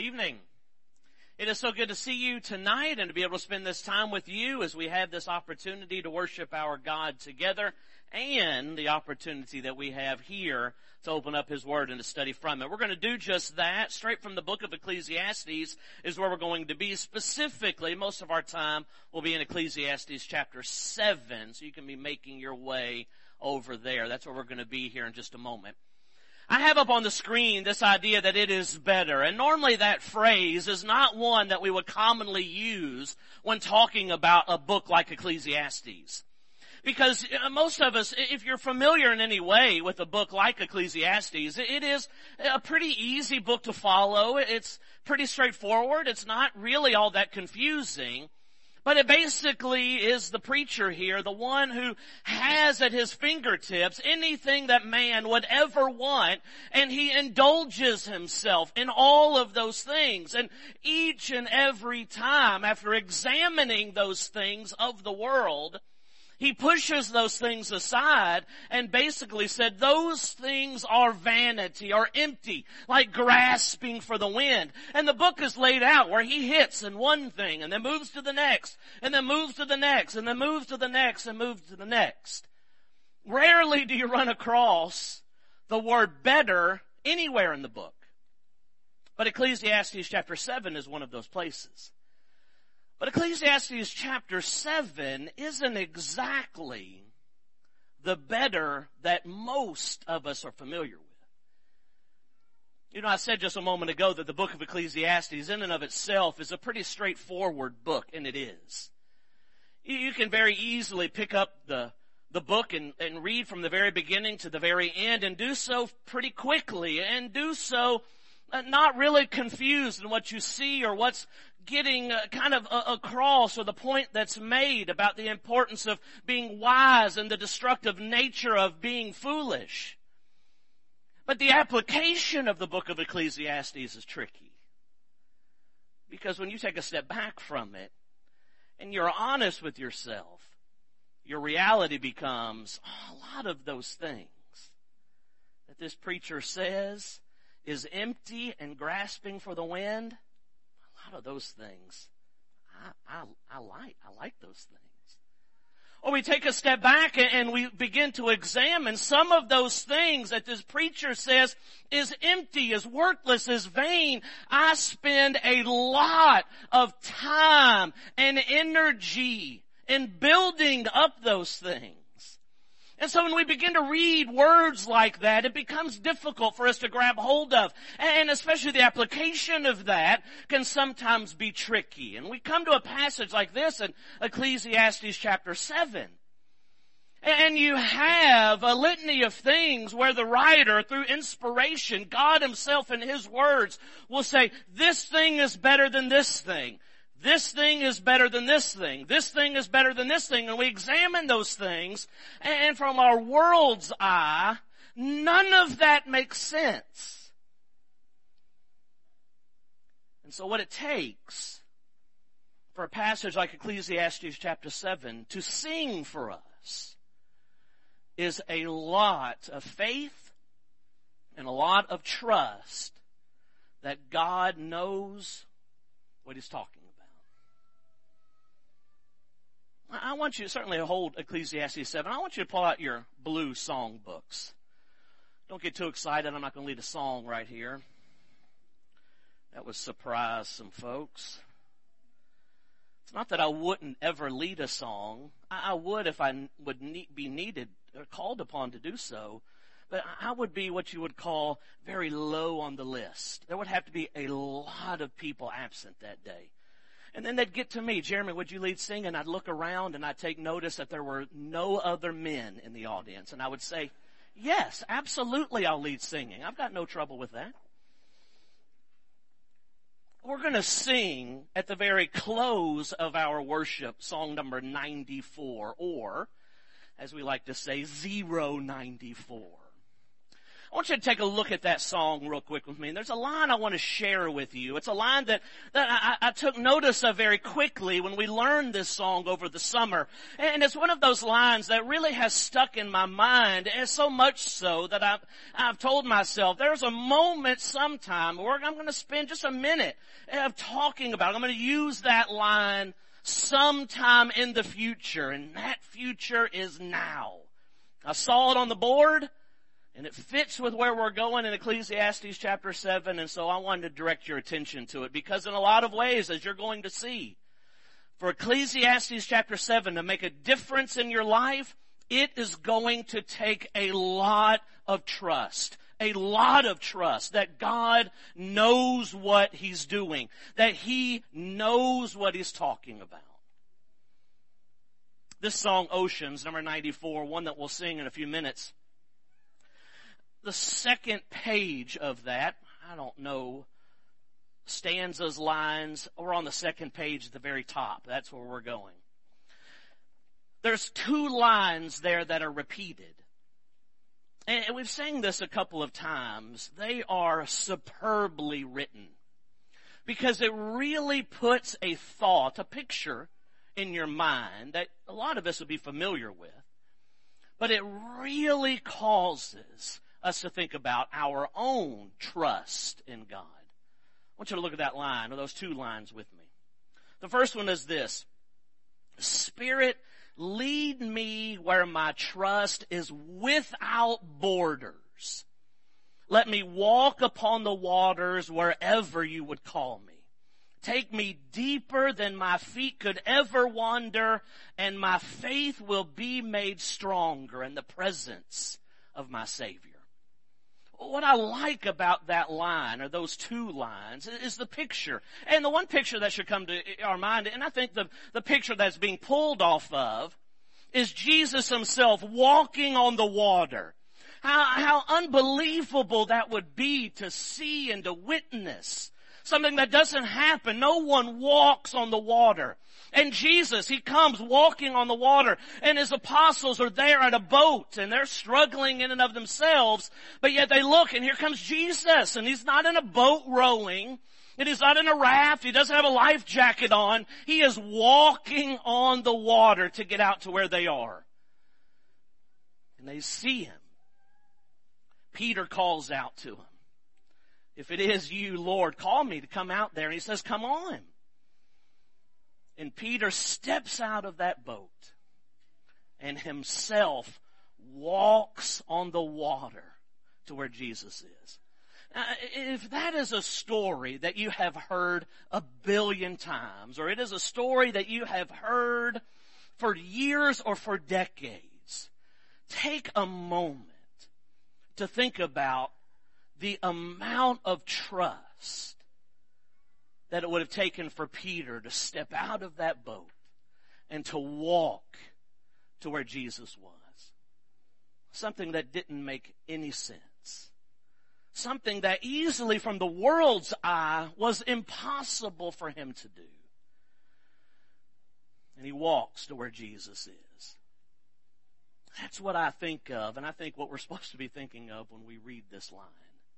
evening. It is so good to see you tonight and to be able to spend this time with you as we have this opportunity to worship our God together and the opportunity that we have here to open up His Word and to study from it. We're going to do just that. Straight from the book of Ecclesiastes is where we're going to be. Specifically, most of our time will be in Ecclesiastes chapter 7, so you can be making your way over there. That's where we're going to be here in just a moment. I have up on the screen this idea that it is better, and normally that phrase is not one that we would commonly use when talking about a book like Ecclesiastes. Because most of us, if you're familiar in any way with a book like Ecclesiastes, it is a pretty easy book to follow. It's pretty straightforward. It's not really all that confusing. But it basically is the preacher here, the one who has at his fingertips anything that man would ever want, and he indulges himself in all of those things. And each and every time, after examining those things of the world, he pushes those things aside and basically said those things are vanity or empty, like grasping for the wind. And the book is laid out where he hits in one thing and then moves to the next and then moves to the next and then moves to the next and moves to the next. Rarely do you run across the word better anywhere in the book. But Ecclesiastes chapter 7 is one of those places. But Ecclesiastes chapter 7 isn't exactly the better that most of us are familiar with. You know, I said just a moment ago that the book of Ecclesiastes in and of itself is a pretty straightforward book, and it is. You can very easily pick up the book and read from the very beginning to the very end and do so pretty quickly and do so not really confused in what you see or what's getting kind of across or the point that's made about the importance of being wise and the destructive nature of being foolish. But the application of the book of Ecclesiastes is tricky. Because when you take a step back from it and you're honest with yourself, your reality becomes a lot of those things that this preacher says is empty and grasping for the wind. A lot of those things, I like those things. Or we take a step back and we begin to examine some of those things that this preacher says is empty, is worthless, is vain. I spend a lot of time and energy in building up those things. And so when we begin to read words like that, it becomes difficult for us to grab hold of. And especially the application of that can sometimes be tricky. And we come to a passage like this in Ecclesiastes chapter 7. And you have a litany of things where the writer, through inspiration, God Himself in His words, will say, this thing is better than this thing. This thing is better than this thing. This thing is better than this thing. And we examine those things, and from our world's eye, none of that makes sense. And so what it takes for a passage like Ecclesiastes chapter 7 to sing for us is a lot of faith and a lot of trust that God knows what He's talking about. I want you to certainly hold Ecclesiastes 7. I want you to pull out your blue song books. Don't get too excited. I'm not going to lead a song right here. That would surprise some folks. It's not that I wouldn't ever lead a song. I would if I would be needed or called upon to do so. But I would be what you would call very low on the list. There would have to be a lot of people absent that day. And then they'd get to me, Jeremy, would you lead singing? And I'd look around and I'd take notice that there were no other men in the audience. And I would say, yes, absolutely I'll lead singing. I've got no trouble with that. We're going to sing at the very close of our worship, song number 94, or, as we like to say, 094. I want you to take a look at that song real quick with me. And there's a line I want to share with you. It's a line that I took notice of very quickly when we learned this song over the summer. And it's one of those lines that really has stuck in my mind, and so much so that I've told myself there's a moment sometime where I'm going to spend just a minute of talking about it. I'm going to use that line sometime in the future, and that future is now. I saw it on the board, and it fits with where we're going in Ecclesiastes chapter 7, and so I wanted to direct your attention to it, because in a lot of ways, as you're going to see, for Ecclesiastes chapter 7 to make a difference in your life, it is going to take a lot of trust. A lot of trust that God knows what He's doing, that He knows what He's talking about. This song, Oceans, number 94, one that we'll sing in a few minutes. The second page of that, I don't know, stanzas, lines, we're on the second page at the very top. That's where we're going. There's two lines there that are repeated. And we've sang this a couple of times. They are superbly written, because it really puts a thought, a picture in your mind that a lot of us would be familiar with. But it really causes us to think about our own trust in God. I want you to look at that line, or those two lines with me. The first one is this: Spirit, lead me where my trust is without borders. Let me walk upon the waters wherever you would call me. Take me deeper than my feet could ever wander, and my faith will be made stronger in the presence of my Savior. What I like about that line, or those two lines, is the picture. And the one picture that should come to our mind, and I think the picture that's being pulled off of, is Jesus Himself walking on the water. How unbelievable that would be to see and to witness. Something that doesn't happen. No one walks on the water. And Jesus, He comes walking on the water, and His apostles are there in a boat, and they're struggling in and of themselves, but yet they look, and here comes Jesus, and He's not in a boat rowing, and He's not in a raft, He doesn't have a life jacket on. He is walking on the water to get out to where they are. And they see Him. Peter calls out to Him, "If it is you, Lord, call me to come out there." And He says, "Come on." And Peter steps out of that boat and himself walks on the water to where Jesus is. Now, if that is a story that you have heard 1 billion times, or it is a story that you have heard for years or for decades, take a moment to think about the amount of trust that it would have taken for Peter to step out of that boat and to walk to where Jesus was. Something that didn't make any sense. Something that easily from the world's eye was impossible for him to do. And he walks to where Jesus is. That's what I think of, and I think what we're supposed to be thinking of when we read this line.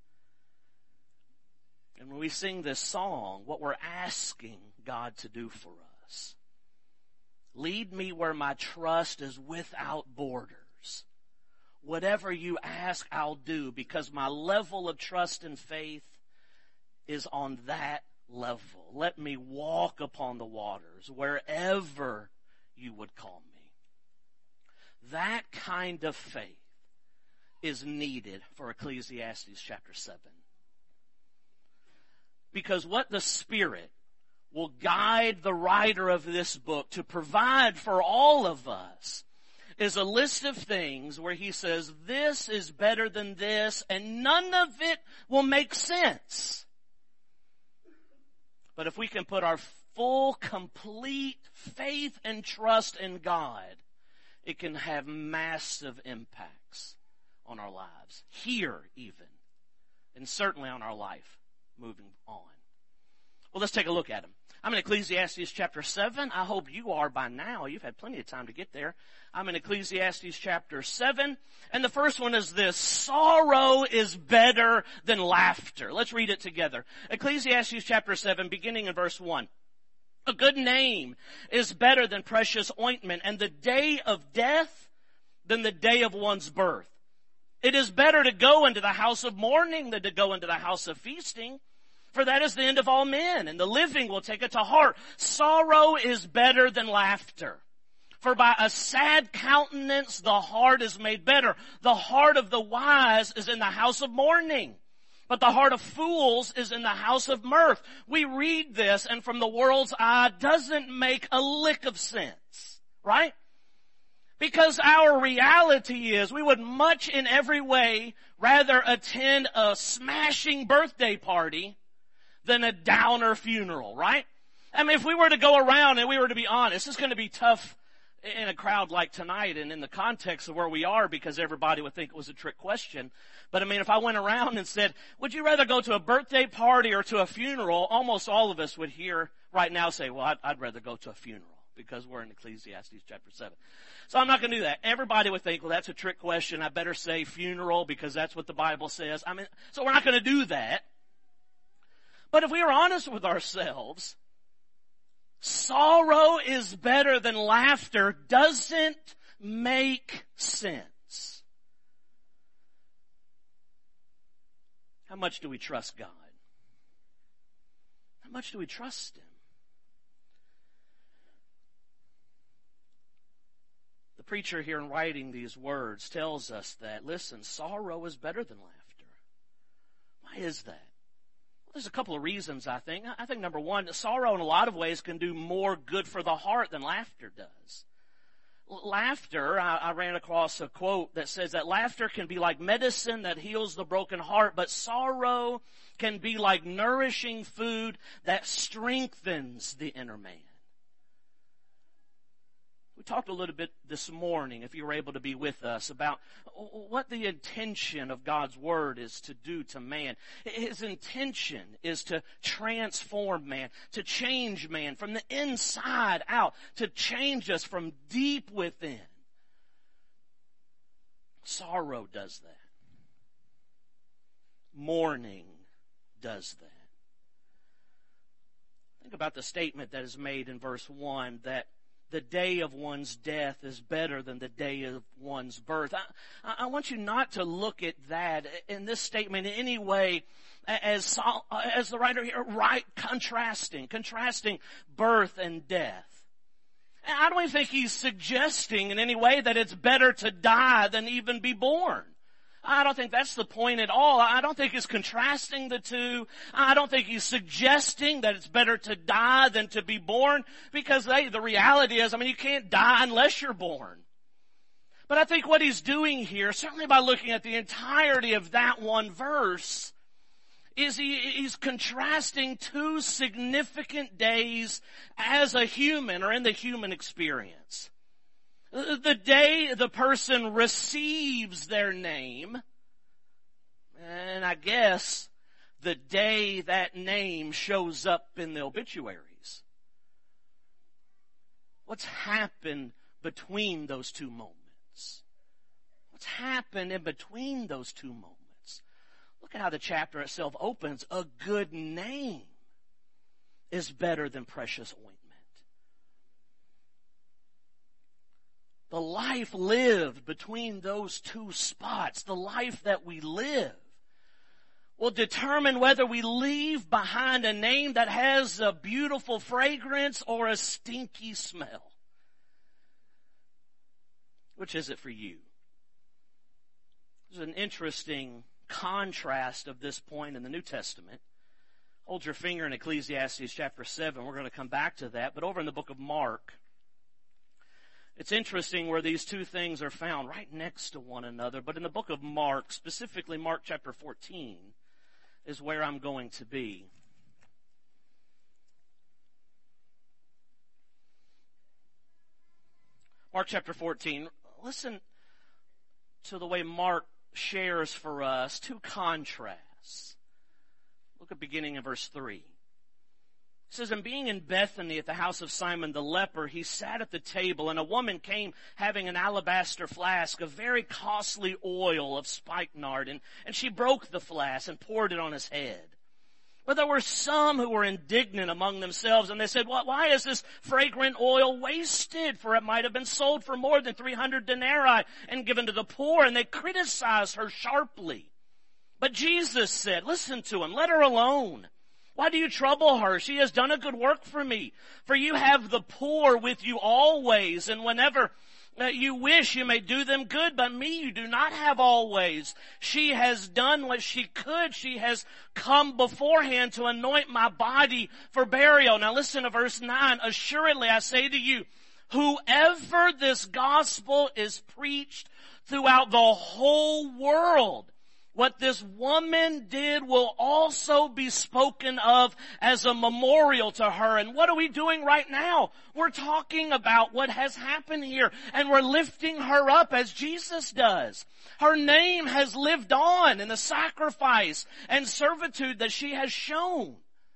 And when we sing this song, what we're asking God to do for us. Lead me where my trust is without borders. Whatever you ask, I'll do, because my level of trust and faith is on that level. Let me walk upon the waters wherever you would call me. That kind of faith is needed for Ecclesiastes chapter 7. Because what the Spirit will guide the writer of this book to provide for all of us is a list of things where he says, this is better than this, and none of it will make sense. But if we can put our full, complete faith and trust in God, it can have massive impacts on our lives, here even, and certainly on our life moving on. Well, let's take a look at them. I'm in Ecclesiastes chapter 7. I hope you are by now. You've had plenty of time to get there. I'm in Ecclesiastes chapter 7. And the first one is this: sorrow is better than laughter. Let's read it together. Ecclesiastes chapter 7, beginning in verse 1. A good name is better than precious ointment, and the day of death than the day of one's birth. It is better to go into the house of mourning than to go into the house of feasting. For that is the end of all men, and the living will take it to heart. Sorrow is better than laughter. For by a sad countenance the heart is made better. The heart of the wise is in the house of mourning, but the heart of fools is in the house of mirth. We read this, and from the world's eye doesn't make a lick of sense, right? Because our reality is we would much in every way rather attend a smashing birthday party than a downer funeral, right? I mean, if we were to go around and we were to be honest, it's going to be tough in a crowd like tonight and in the context of where we are, because everybody would think it was a trick question. But I mean, if I went around and said, would you rather go to a birthday party or to a funeral? Almost all of us would hear right now say, well, I'd rather go to a funeral, because we're in Ecclesiastes chapter 7. So I'm not going to do that. Everybody would think, well, that's a trick question. I better say funeral because that's what the Bible says. I mean, so we're not going to do that. But if we are honest with ourselves, sorrow is better than laughter doesn't make sense. How much do we trust God? How much do we trust Him? The preacher here in writing these words tells us that, listen, sorrow is better than laughter. Why is that? Well, there's a couple of reasons, I think. I think number one, sorrow in a lot of ways can do more good for the heart than laughter does. Laughter, I ran across a quote that says that laughter can be like medicine that heals the broken heart, but sorrow can be like nourishing food that strengthens the inner man. We talked a little bit this morning, if you were able to be with us, about what the intention of God's Word is to do to man. His intention is to transform man, to change man from the inside out, to change us from deep within. Sorrow does that. Mourning does that. Think about the statement that is made in verse 1 that the day of one's death is better than the day of one's birth. I want you not to look at that in this statement in any way as the writer here, right, contrasting birth and death. I don't even think he's suggesting in any way that it's better to die than even be born. I don't think that's the point at all. I don't think he's contrasting the two. I don't think he's suggesting that it's better to die than to be born, because the reality is, you can't die unless you're born. But I think what he's doing here, certainly by looking at the entirety of that one verse, is he's contrasting two significant days as a human, or in the human experience. The day the person receives their name, and I guess the day that name shows up in the obituaries. What's happened between those two moments? What's happened in between those two moments? Look at how the chapter itself opens. A good name is better than precious ointment. The life lived between those two spots, the life that we live, will determine whether we leave behind a name that has a beautiful fragrance or a stinky smell. Which is it for you? There's an interesting contrast of this point in the New Testament. Hold your finger in Ecclesiastes chapter 7. We're going to come back to that. But over in the book of Mark, it's interesting where these two things are found right next to one another. But in the book of Mark, specifically Mark chapter 14, is where I'm going to be. Mark chapter 14. Listen to the way Mark shares for us two contrasts. Look at beginning in verse 3. It says, and being in Bethany at the house of Simon the leper, he sat at the table, and a woman came having an alabaster flask of very costly oil of spikenard, and she broke the flask and poured it on his head. But there were some who were indignant among themselves, and they said, well, why is this fragrant oil wasted? For it might have been sold for more than 300 denarii and given to the poor. And they criticized her sharply. But Jesus said, listen to him, let her alone. Why do you trouble her? She has done a good work for me. For you have the poor with you always, and whenever you wish, you may do them good, but me you do not have always. She has done what she could. She has come beforehand to anoint my body for burial. Now listen to verse 9. Assuredly I say to you, whoever this gospel is preached throughout the whole world, what this woman did will also be spoken of as a memorial to her. And what are we doing right now? We're talking about what has happened here, and we're lifting her up as Jesus does. Her name has lived on in the sacrifice and servitude that she has shown.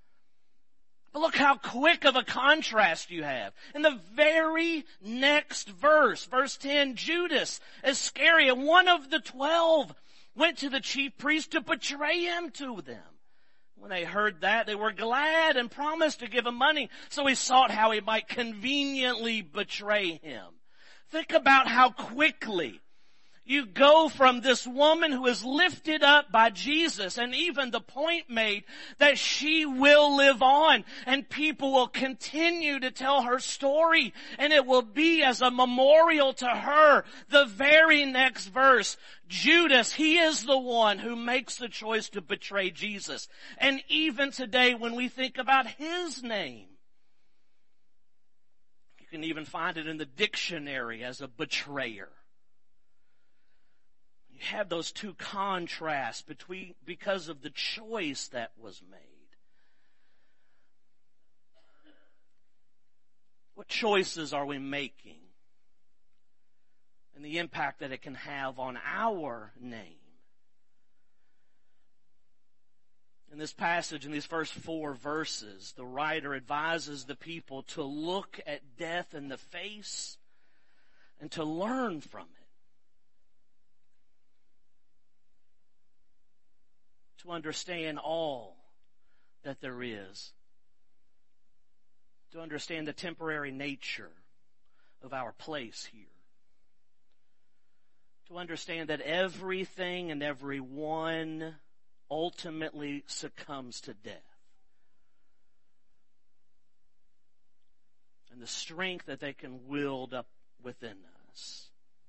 But look how quick of a contrast you have. In the very next verse, verse 10, Judas Iscariot, one of the 12, went to the chief priests to betray him to them. When they heard that, they were glad and promised to give him money. So he sought how he might conveniently betray him. Think about how quickly you go from this woman who is lifted up by Jesus, and even the point made that she will live on and people will continue to tell her story, and it will be as a memorial to her. The very next verse, Judas, he is the one who makes the choice to betray Jesus. And even today when we think about his name, you can even find it in the dictionary as a betrayer. You have those two contrasts because of the choice that was made. What choices are we making? And the impact that it can have on our name. In this passage, in these first 4 verses, the writer advises the people to look at death in the face and to learn from it. To understand all that there is. To understand the temporary nature of our place here. To understand that everything and everyone ultimately succumbs to death. And the strength that they can wield up within us.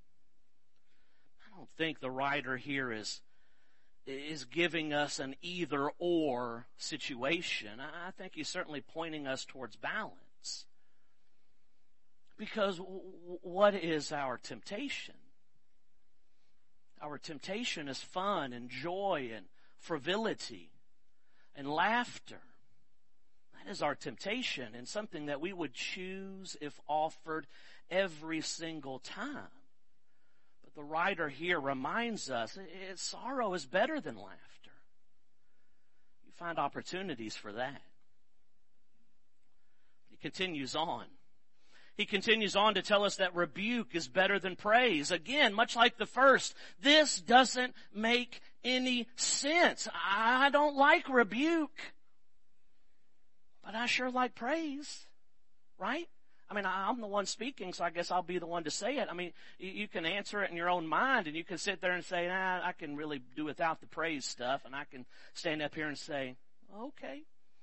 I don't think the writer here is giving us an either-or situation. I think he's certainly pointing us towards balance. Because what is our temptation? Our temptation is fun and joy and frivolity and laughter. That is our temptation, and something that we would choose if offered every single time. But the writer here reminds us sorrow is better than laughter. You find opportunities for that. He continues on. He continues on to tell us that rebuke is better than praise. Again, much like the first, this doesn't make any sense. I don't like rebuke, but I sure like praise, right? I mean, I'm the one speaking, so I guess I'll be the one to say it. I mean, you can answer it in your own mind, and you can sit there and say, I can really do without the praise stuff, and I can stand up here and say, okay.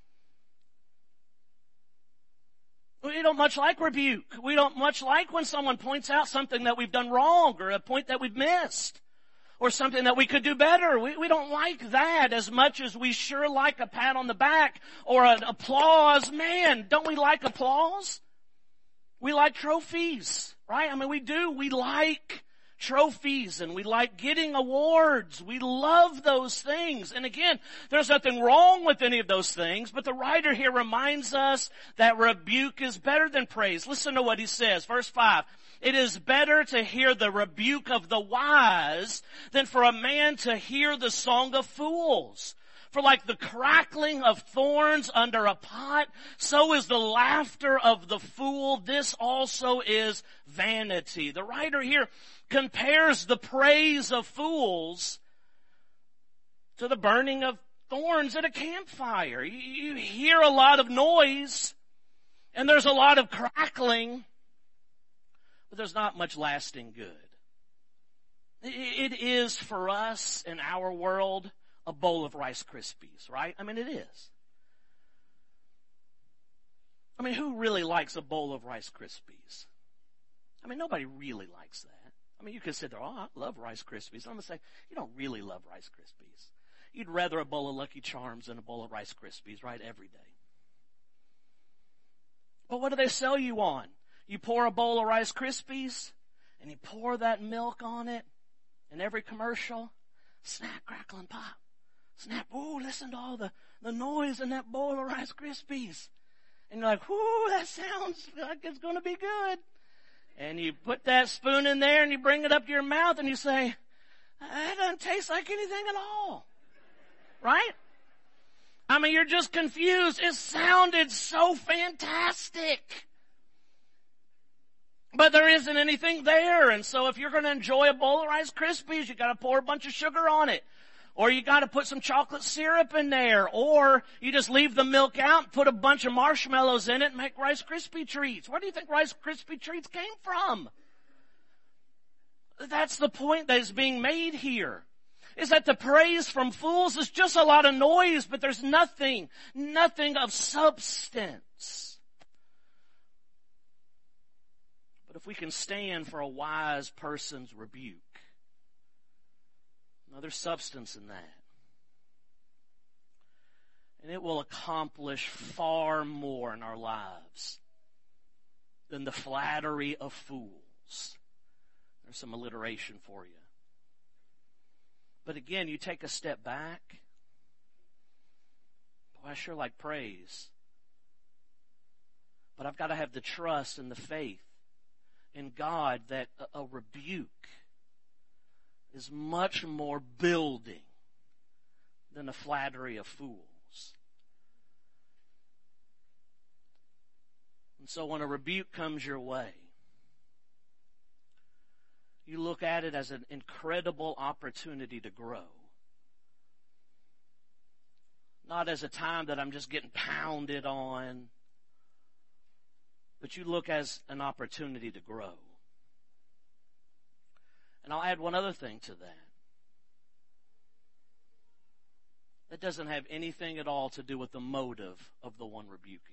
We don't much like rebuke. We don't much like when someone points out something that we've done wrong or a point that we've missed or something that we could do better. We don't like that as much as we sure like a pat on the back or an applause. Man, don't we like applause? We like trophies, right? I mean, we do. We like trophies and we like getting awards. We love those things. And again, there's nothing wrong with any of those things, but the writer here reminds us that rebuke is better than praise. Listen to what he says. Verse 5. It is better to hear the rebuke of the wise than for a man to hear the song of fools. For like the crackling of thorns under a pot, so is the laughter of the fool. This also is vanity. The writer here compares the praise of fools to the burning of thorns at a campfire. You hear a lot of noise, and there's a lot of crackling, but there's not much lasting good. It is for us in our world a bowl of Rice Krispies, right? I mean, it is. I mean, who really likes a bowl of Rice Krispies? I mean, nobody really likes that. I mean, you could sit there, oh, I love Rice Krispies. I'm going to say, you don't really love Rice Krispies. You'd rather a bowl of Lucky Charms than a bowl of Rice Krispies, right, every day. But what do they sell you on? You pour a bowl of Rice Krispies, and you pour that milk on it, in every commercial, snap, crackle, and pop. Snap, ooh, listen to all the noise in that bowl of Rice Krispies. And you're like, ooh, that sounds like it's going to be good. And you put that spoon in there and you bring it up to your mouth and you say, that doesn't taste like anything at all. Right? I mean, you're just confused. It sounded so fantastic. But there isn't anything there. And so if you're going to enjoy a bowl of Rice Krispies, you got to pour a bunch of sugar on it. Or you got to put some chocolate syrup in there. Or you just leave the milk out, put a bunch of marshmallows in it, and make Rice Krispie treats. Where do you think Rice Krispie treats came from? That's the point that is being made here. Is that the praise from fools is just a lot of noise, but there's nothing of substance. But if we can stand for a wise person's rebuke, now there's substance in that. And it will accomplish far more in our lives than the flattery of fools. There's some alliteration for you. But again, you take a step back. Boy, I sure like praise. But I've got to have the trust and the faith in God that a rebuke is much more building than the flattery of fools. And so when a rebuke comes your way, you look at it as an incredible opportunity to grow. Not as a time that I'm just getting pounded on, but you look as an opportunity to grow. And I'll add one other thing to that. That doesn't have anything at all to do with the motive of the one rebuking.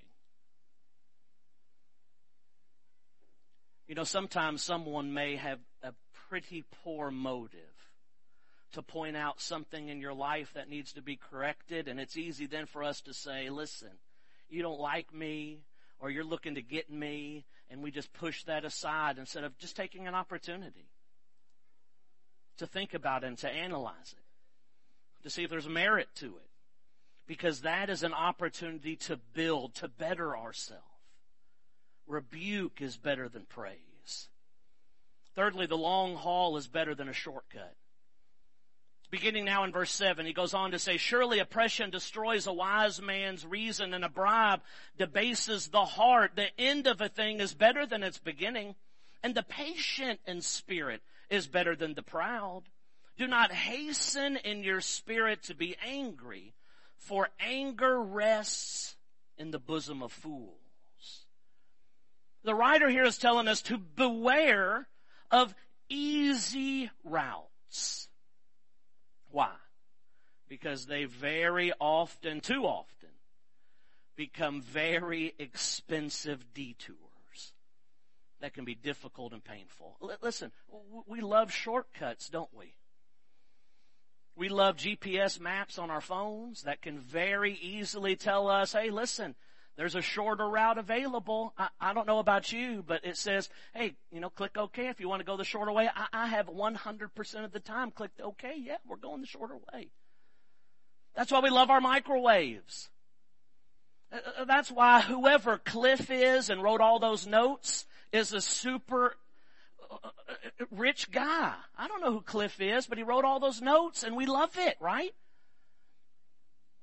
You know, sometimes someone may have a pretty poor motive to point out something in your life that needs to be corrected, and it's easy then for us to say, listen, you don't like me, or you're looking to get me, and we just push that aside instead of just taking an opportunity to think about it and to analyze it, to see if there's merit to it, because that is an opportunity to build, to better ourselves. Rebuke is better than praise. Thirdly, the long haul is better than a shortcut. Beginning now in verse 7, he goes on to say, surely oppression destroys a wise man's reason, and a bribe debases the heart. The end of a thing is better than its beginning, and the patient in spirit is better than the proud. Do not hasten in your spirit to be angry, for anger rests in the bosom of fools. The writer here is telling us to beware of easy routes. Why? Because they very often, too often, become very expensive detours that can be difficult and painful. Listen, we love shortcuts, don't we? We love GPS maps on our phones that can very easily tell us, hey, listen, there's a shorter route available. I don't know about you, but it says, hey, click OK if you want to go the shorter way. I have 100% of the time clicked OK. Yeah, we're going the shorter way. That's why we love our microwaves. That's why whoever Cliff is and wrote all those notes is a super rich guy. I don't know who Cliff is, but he wrote all those notes and we love it, right?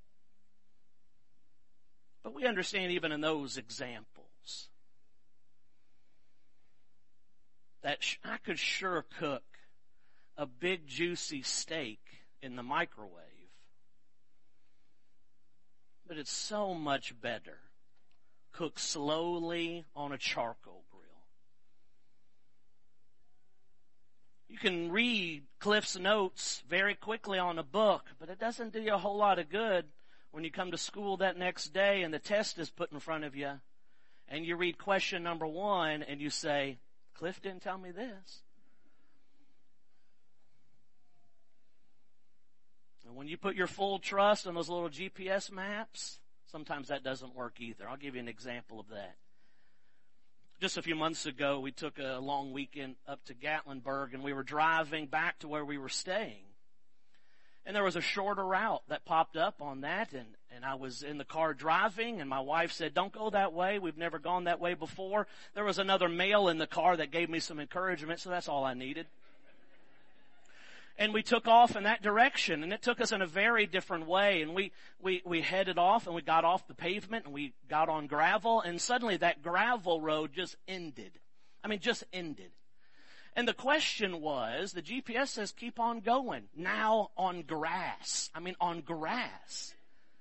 But we understand even in those examples that I could sure cook a big juicy steak in the microwave. But it's so much better cooked slowly on a charcoal grill. You can read Cliff's notes very quickly on a book, but it doesn't do you a whole lot of good when you come to school that next day and the test is put in front of you and you read question number 1 and you say, Cliff didn't tell me this. And when you put your full trust on those little GPS maps, sometimes that doesn't work either. I'll give you an example of that. Just a few months ago, we took a long weekend up to Gatlinburg, and we were driving back to where we were staying. And there was a shorter route that popped up on that, and I was in the car driving, and my wife said, don't go that way. We've never gone that way before. There was another male in the car that gave me some encouragement, so that's all I needed. And we took off in that direction, and it took us in a very different way. And we headed off, and we got off the pavement, and we got on gravel, and suddenly that gravel road just ended. I mean, just ended. And the question was, the GPS says keep on going. Now on grass. I mean, on grass.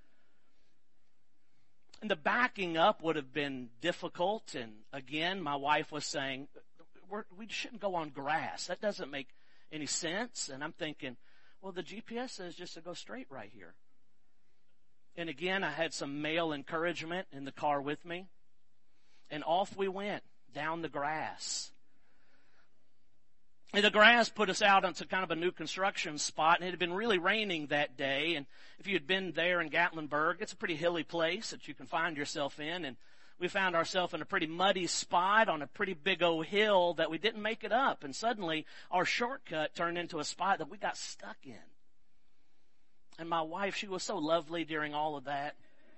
And the backing up would have been difficult. And again, my wife was saying, we shouldn't go on grass. That doesn't make any sense. And I'm thinking, well, the GPS says just to go straight right here. And again, I had some male encouragement in the car with me. And off we went down the grass. And the grass put us out onto kind of a new construction spot, and it had been really raining that day. And if you had been there in Gatlinburg, it's a pretty hilly place that you can find yourself in. And we found ourselves in a pretty muddy spot on a pretty big old hill that we didn't make it up. And suddenly our shortcut turned into a spot that we got stuck in. And my wife, she was so lovely during all of that.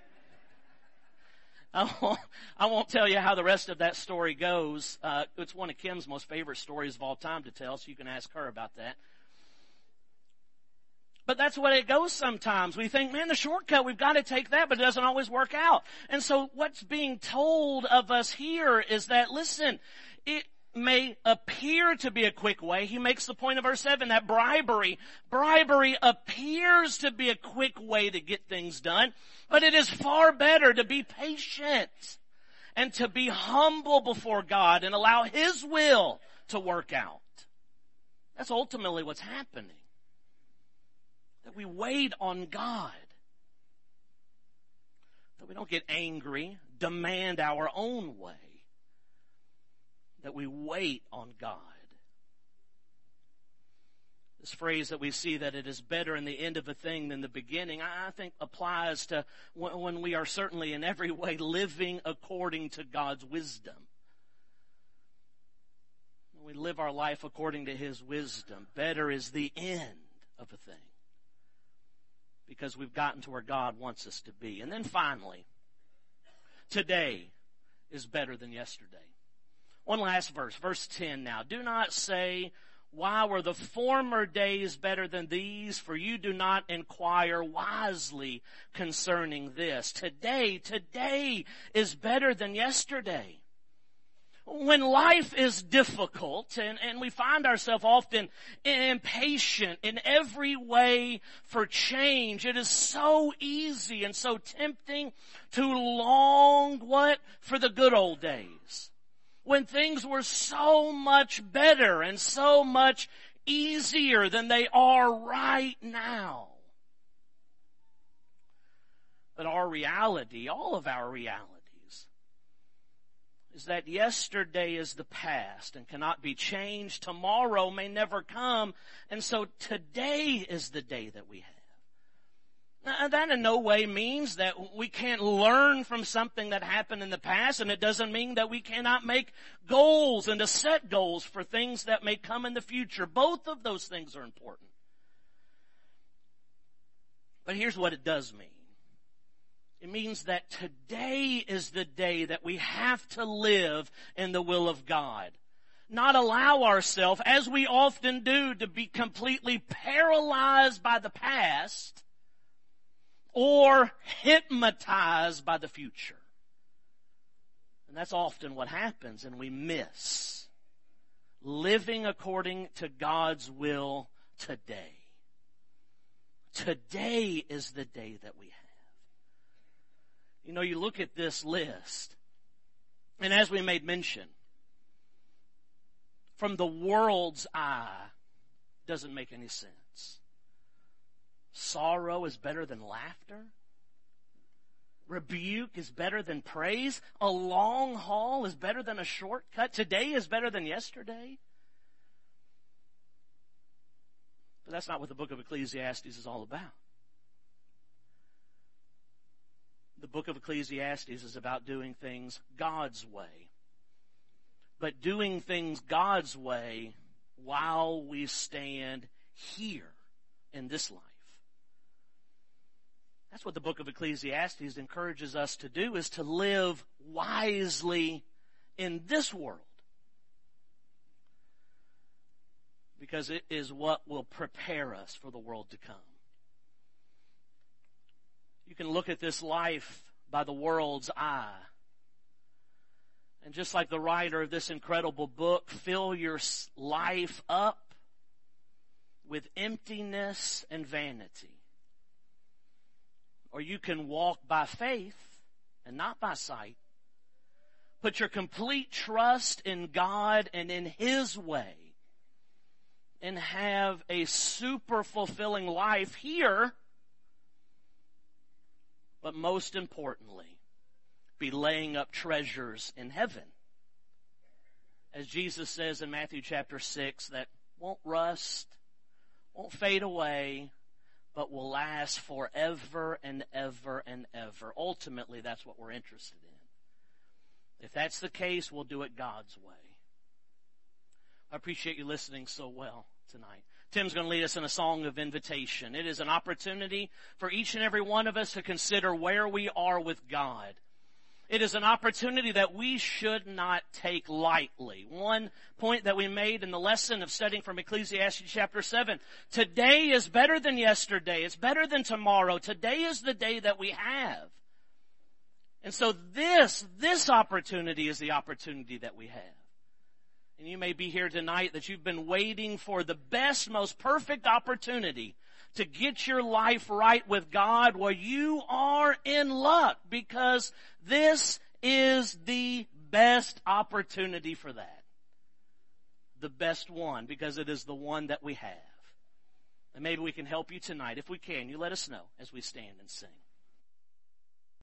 I won't tell you how the rest of that story goes. It's one of Kim's most favorite stories of all time to tell, so you can ask her about that. But that's what it goes sometimes. We think, man, the shortcut, we've got to take that, but it doesn't always work out. And so what's being told of us here is that, listen, it may appear to be a quick way. He makes the point of verse 7 that bribery appears to be a quick way to get things done, but it is far better to be patient and to be humble before God and allow His will to work out. That's ultimately what's happening. That we wait on God. That we don't get angry, demand our own way. That we wait on God. This phrase that we see that it is better in the end of a thing than the beginning, I think applies to when we are certainly in every way living according to God's wisdom. When we live our life according to His wisdom, better is the end of a thing. Because we've gotten to where God wants us to be. And then finally, today is better than yesterday. One last verse, verse 10 now. Do not say, why were the former days better than these? For you do not inquire wisely concerning this. Today is better than yesterday. When life is difficult and we find ourselves often impatient in every way for change, it is so easy and so tempting to long, for the good old days. When things were so much better and so much easier than they are right now. But our reality, all of our realities, is that yesterday is the past and cannot be changed. Tomorrow may never come. And so today is the day that we have. Now, that in no way means that we can't learn from something that happened in the past, and it doesn't mean that we cannot make goals and to set goals for things that may come in the future. Both of those things are important. But here's what it does mean. It means that today is the day that we have to live in the will of God. Not allow ourselves, as we often do, to be completely paralyzed by the past or hypnotized by the future. And that's often what happens, and we miss living according to God's will today. Today is the day that we have. You know, you look at this list, and as we made mention, from the world's eye, doesn't make any sense. Sorrow is better than laughter. Rebuke is better than praise. A long haul is better than a shortcut. Today is better than yesterday. But that's not what the book of Ecclesiastes is all about. The book of Ecclesiastes is about doing things God's way. But doing things God's way while we stand here in this life. That's what the book of Ecclesiastes encourages us to do, is to live wisely in this world. Because it is what will prepare us for the world to come. You can look at this life by the world's eye. And just like the writer of this incredible book, fill your life up with emptiness and vanity. Or you can walk by faith and not by sight. Put your complete trust in God and in His way. And have a super fulfilling life here. But most importantly, be laying up treasures in heaven. As Jesus says in Matthew chapter 6, that won't rust, won't fade away, but will last forever and ever and ever. Ultimately, that's what we're interested in. If that's the case, we'll do it God's way. I appreciate you listening so well tonight. Tim's going to lead us in a song of invitation. It is an opportunity for each and every one of us to consider where we are with God. It is an opportunity that we should not take lightly. One point that we made in the lesson of studying from Ecclesiastes chapter 7. Today is better than yesterday. It's better than tomorrow. Today is the day that we have. And so this opportunity is the opportunity that we have. And you may be here tonight that you've been waiting for the best, most perfect opportunity to get your life right with God. Well, you are in luck, because this is the best opportunity for that. The best one, because it is the one that we have. And maybe we can help you tonight. If we can, you let us know as we stand and sing.